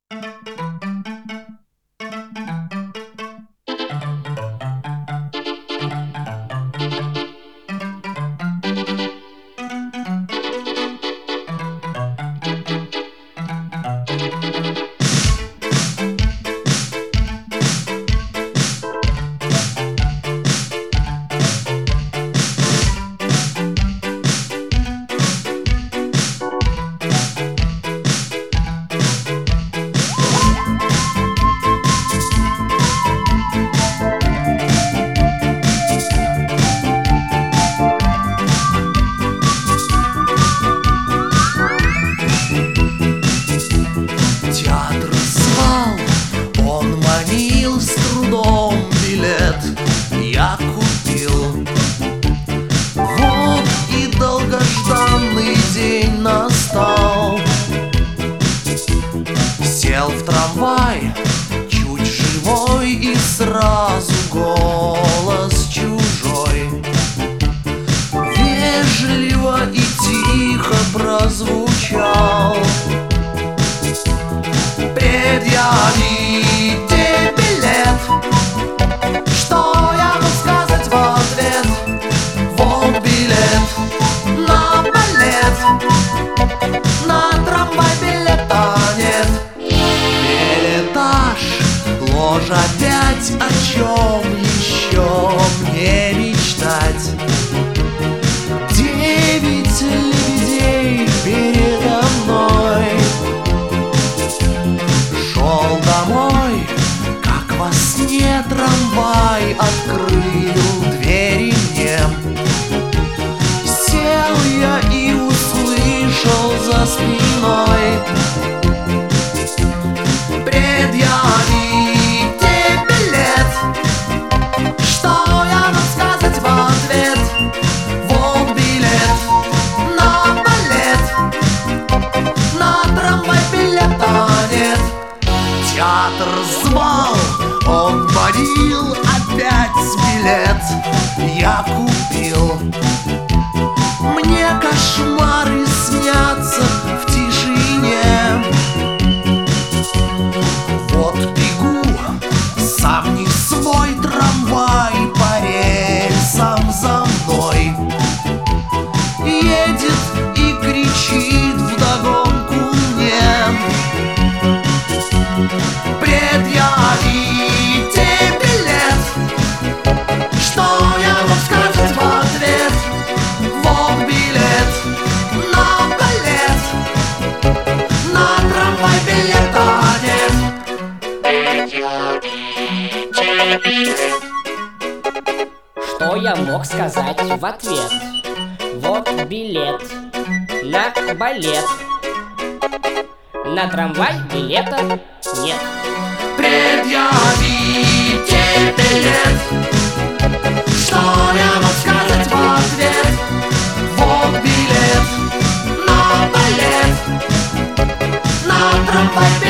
Театр звал, он манил, с трудом билет я купил. Вот и долгожданный день настал. Сел в трамвай, чуть живой, и сразу голос чужой вежливо и тихо прозвучал: предъявите билет. Что я мог сказать в ответ? Вот билет на балет, на трамвай билета нет. Билетаж, ложь опять, о чем еще мне мечтать? 9 лебедей передо мной. Шел домой, как во сне, трамвай открыл двери мне. Сел я и услышал за спиной: предъявите билет. Что я мог сказать в ответ? Вот билет на балет, на трамвай билета нет. Театр звал, он манил, опять билет я купил. Мне кошмары снятся в тишине. Вот бегу, сам не свой, трамвай по рельсам за мной едет и кричит вдогонку мне: предъявите билет. Что я мог сказать в ответ? Вот билет на балет, на трамвай билета нет. Что я мог сказать в ответ? Вот билет на балет, на трамвай билета нет. Предъявите билет. Что я мог сказать в ответ? Вот билет на балет, на трамвай